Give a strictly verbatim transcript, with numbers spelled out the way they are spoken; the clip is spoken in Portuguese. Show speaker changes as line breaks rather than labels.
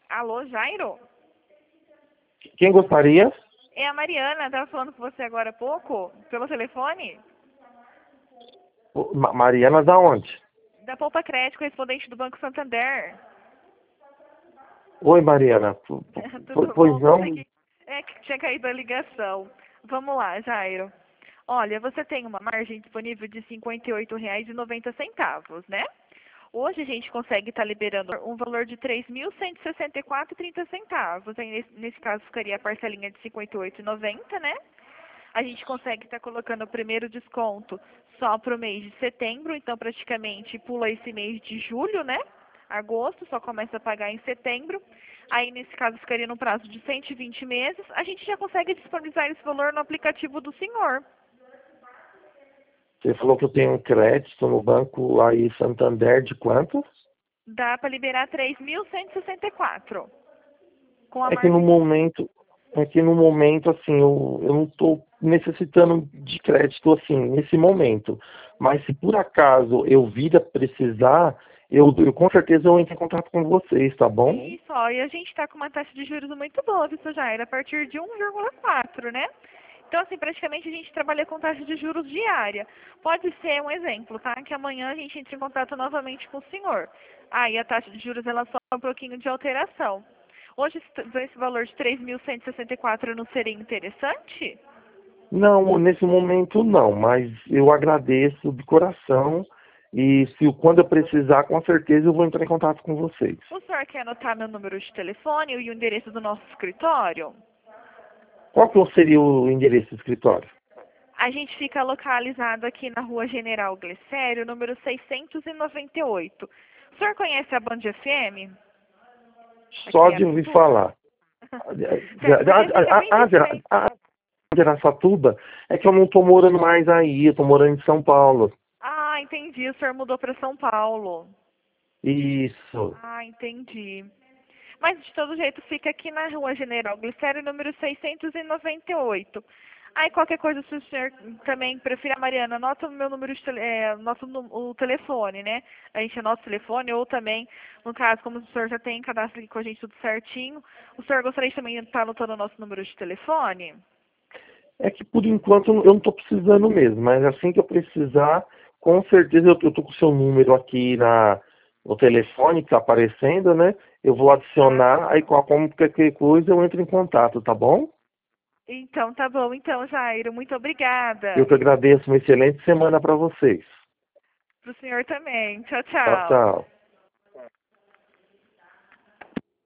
Alô, Jairo?
Quem gostaria?
É a Mariana, estava falando com você agora há pouco, pelo telefone,
Ô, Ma- Mariana da onde?
da Poupa Crédito, correspondente do Banco Santander.
Oi, Mariana. Po- po-
Tudo
Pois
bom?
não?
Consegui. É que tinha caído a ligação. Vamos lá, Jairo. Olha, você tem uma margem disponível de cinquenta e oito reais e noventa centavos, né? Hoje a gente consegue estar liberando um valor de três mil cento e sessenta e quatro e trinta centavos. Aí nesse, nesse caso ficaria a parcelinha de cinquenta e oito e noventa, né? A gente consegue estar colocando o primeiro desconto só para o mês de setembro, então praticamente pula esse mês de julho, né? Agosto, só começa a pagar em setembro. Aí nesse caso ficaria no prazo de cento e vinte meses. A gente já consegue disponibilizar esse valor no aplicativo do senhor.
Você falou que eu tenho um crédito no banco aí Santander de quanto?
Dá para liberar três mil cento e sessenta e quatro com a
É que no
margem.
momento, é que no momento, assim, eu, eu não estou necessitando de crédito, assim, nesse momento. Mas se por acaso eu vir a precisar, eu, eu com certeza eu entro em contato com vocês, tá bom?
Isso, ó, e a gente está com uma taxa de juros muito boa, viu, seu Jair? A partir de um vírgula quatro, né? Então, assim, praticamente a gente trabalha com taxa de juros diária. Pode ser um exemplo, tá? Que amanhã a gente entre em contato novamente com o senhor. Aí a taxa de juros, ela só um pouquinho de alteração. Hoje, esse esse valor de três mil cento e sessenta e quatro não seria interessante?
Não, nesse momento não, mas eu agradeço de coração e se quando eu precisar, com certeza eu vou entrar em contato com vocês.
O senhor quer anotar meu número de telefone e o endereço do nosso escritório?
Qual que seria o endereço do escritório?
A gente fica localizado aqui na Rua General Glicério, número seiscentos e noventa e oito. O senhor conhece a Band F M? Aqui
Só
em
de ouvir
Araçatuba?
falar.
Certo, porque fica bem de frente.
A Araçatuba é que eu não estou morando mais aí, eu estou morando em São Paulo.
Ah, entendi. O senhor mudou para São Paulo.
Isso.
Ah, entendi. Mas de todo jeito fica aqui na Rua General Glicério, número seiscentos e noventa e oito. Aí qualquer coisa, se o senhor também prefere a Mariana, anota o meu número de tele, é, anota o, nu- o telefone, né? A gente anota o telefone, ou também, no caso, como o senhor já tem cadastro aqui com a gente tudo certinho, o senhor gostaria de também estar anotando o nosso número de telefone?
É que por enquanto eu não estou precisando mesmo, mas assim que eu precisar, com certeza eu estou com o seu número aqui na, no telefone que está aparecendo, né? Eu vou
Tá.
adicionar, aí com qualquer coisa eu entro em contato, tá bom?
Então, tá bom. Então, Jairo, muito
Eu
obrigada.
que agradeço, uma excelente semana para vocês.
Pro senhor também. Tchau,
Tchau,
tchau.
tchau.